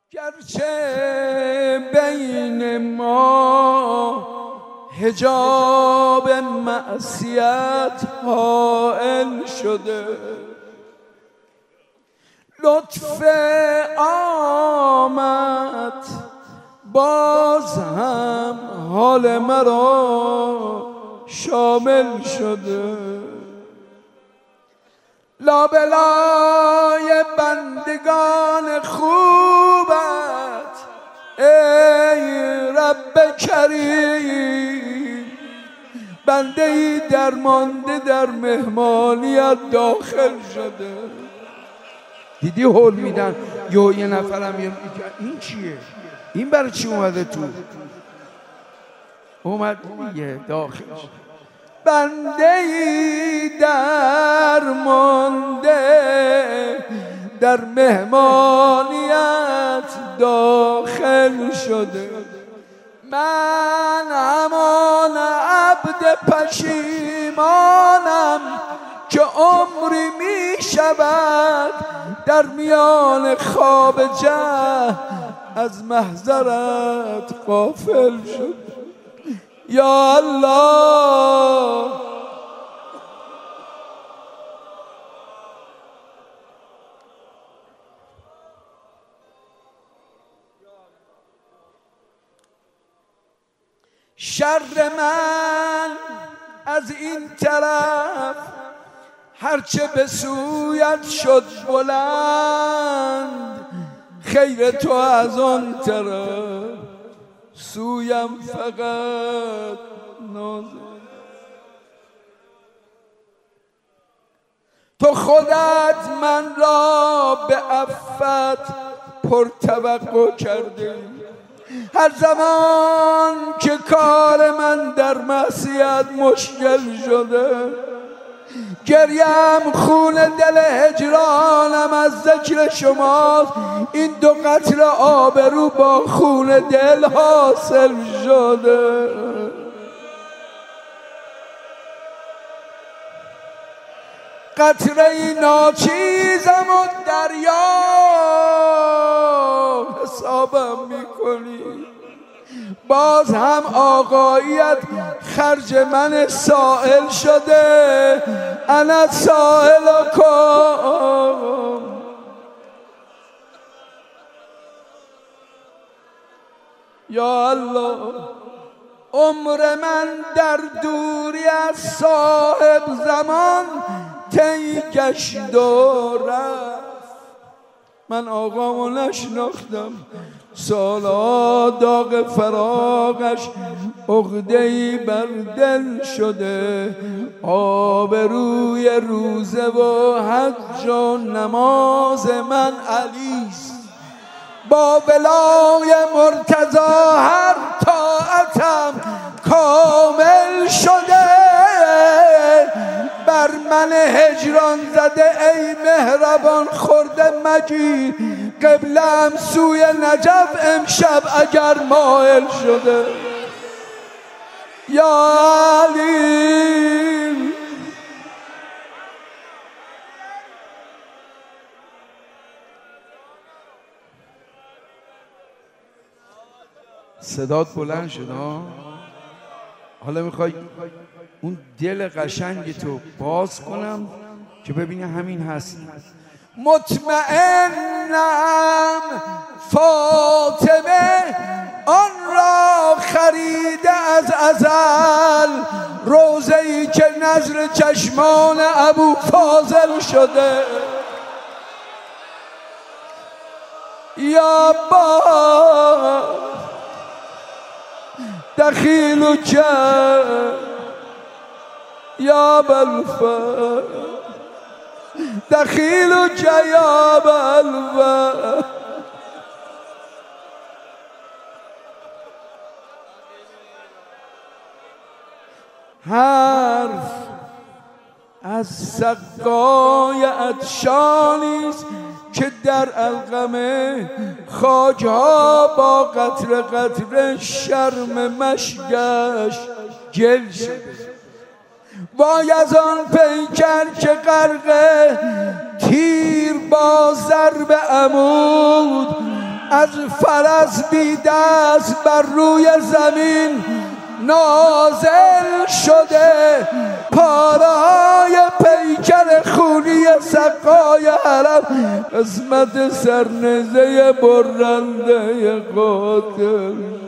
گرچه بین ما حجاب معصیت حائل شده، لطف آمد باز هم حال مرا شامل شده. لابلای بندگان خوبت ای رب کریم، بنده ای درمانده در مهمانیت داخل شده. دیدی هول میدن یه نفرم این چیه؟ این برای چی اومده تو؟ اومد یه داخل شده. بنده ای درمانده در مهمانیت داخل شده. من همان عبد پشیمانم که عمری می شود در میان خواب جهل از محضرت غافل شد. یا الله شر من از این طرف هرچه به سویت شد بلند، خیر تو از آن طرف سویم فقط نازل. تو خودت من را به عفت پرتوقع کرده، هر زمان که کار من در معصیت مشکل شده، گریم خون دل هجرانم از ذکر شماست. این دو قطره آبرو با خون دل حاصل شده. قطره ناچیزم و دریا حسابم میکنی، باز هم آقاییت خرج من سائل شده. انا سائلکم یا الله. عمر من در دوری از صاحب زمان طی گشت و رفت. من آقامو نشناختم، سالا داغ فراقش عقده‌ای بر دل شده. آبروی روزه و حج و نماز من علیست، با ولای مرتضی هر طاعتم کامل شده. بر من هجران زده ای مهربان خورده مگیر، قبلم سوی نجف امشب اگر مائل شده. یا علی صدات بلند شد ها. حالا میخوای اون دل قشنگ تو باز کنم که ببینی همین هست. مطمئنم فاطمه آن را خریده از ازل، روزه‌ای که نظر چشمان ابو فاضل شده. یا با دخیل کرد یا بلفا دخیل یا بلفا. حرف از سقای عطشانیست که در القمه خواجها با قطره قطره شرم مشگش گل شده. وای از آن پیکر که غرق تیر با ضرب عمود از فرس بی دست بر روی زمین نازل شده، پاره‌های پیکر خونی سقای حرم قسمت سرنزه برنده قاتل